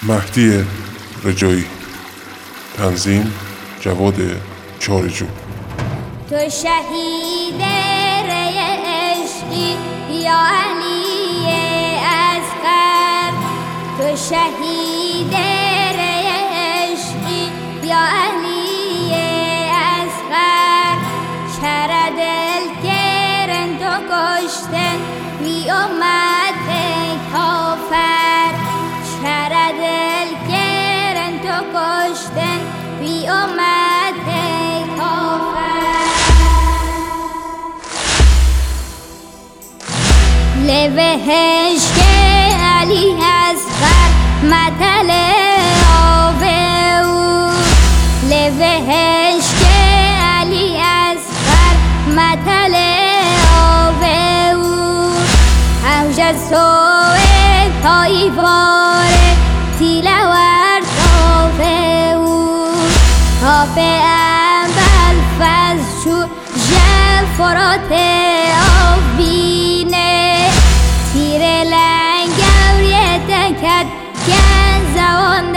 مهدی رجایی. تنظیم جواد چارجو. تو شهید ری عشقی یا علی اصغر، تو شهید ری عشقی یا علی اصغر. چرا دل گرن تو کشتن بی امت کافر، چرا دل گرن تو کشتن بی امت کافر. لبهش که علی اصغر مطل آب او، لبهش که علی اصغر مطل آب او. اوج سوء پایوار تیلور تاف او، آب اول فز شو فرات آبینه. تیر لنگوری تکد گن زوان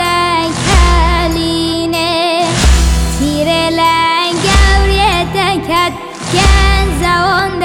کلینه، تیر لنگوری تکد گن زوان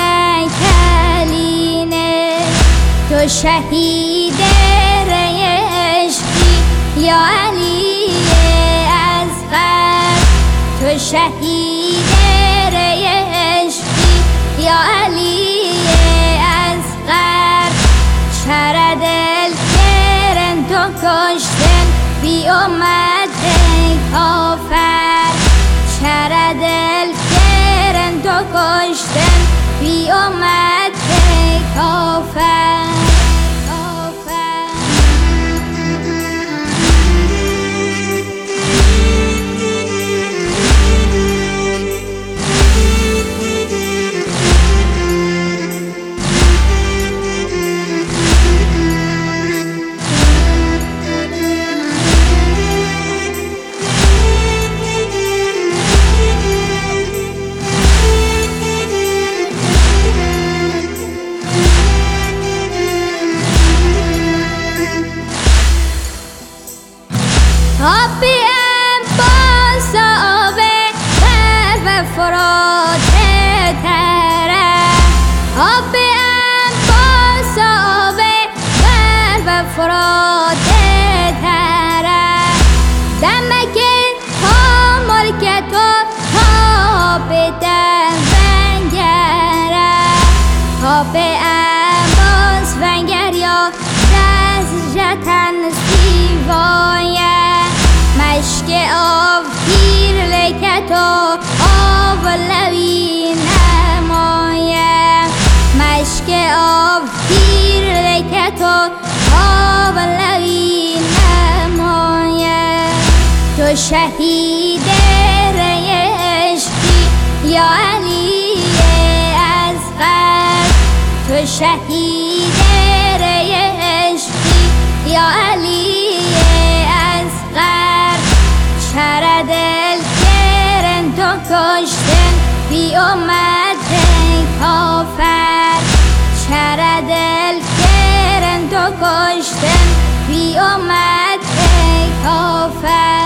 کلینه. تو شهید ری عشقی یا علی اصغر، تو شهید ری عشقی یا علی اصغر. چرا دل گرن تو کشتن بی امت کافر، چرا دل گرن تو کشتن بی امت کافر. آبیم باز آبه و فرات تره، آبیم باز آبه و فرات تره. دمک ها ملک تو ها بدن ونگره، ها به اماز ونگر یا دست جتن سیوایه. مشک آب تیر لکت و آب لوی نمایه، مشک آب تیر لکت و آب لوی نمایه. تو شهید ری عشقی یا علی اصغر، تو شهید ری عشقی یا علی اصغر. چرا دل گرن تو کشتن بی امت کافر، چرا دل گرن تو کشتن بی امت کافر.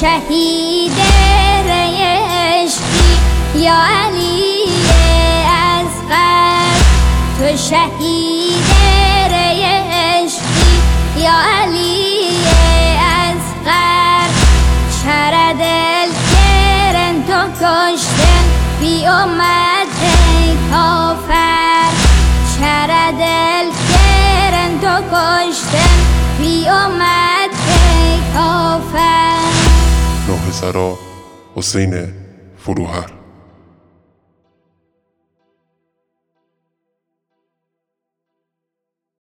شهید ری عشقی یا علی اصغر، تو شهید ری عشقی یا علی اصغر. چرا دل گرن تو کشتن بی امت کافر، چرا دل گرن تو کشتن بی امت کافر. نوح سرا حسین فروهر.